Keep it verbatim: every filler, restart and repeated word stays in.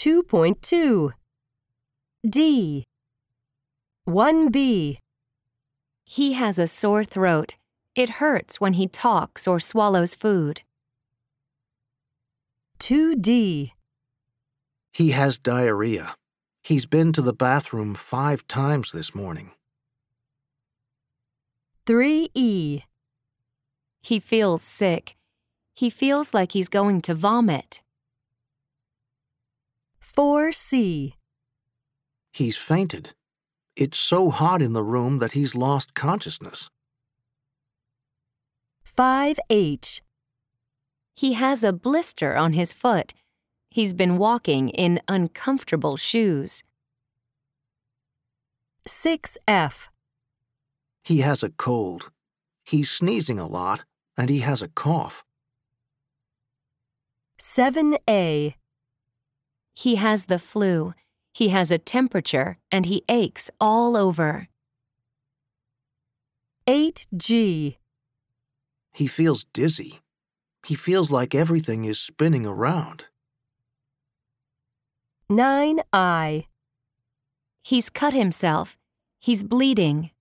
two point two. D. one B. He has a sore throat. It hurts when he talks or swallows food. two D. He has diarrhea. He's been to the bathroom five times this morning. three E. He feels sick. He feels like he's going to vomit. four C. He's fainted. It's so hot in the room that he's lost consciousness. five H. He has a blister on his foot. He's been walking in uncomfortable shoes. six F. He has a cold. He's sneezing a lot, and he has a cough. seven A. He has the flu. He has a temperature, and he aches all over. eight G. He feels dizzy. He feels like everything is spinning around. nine I. He's cut himself. He's bleeding.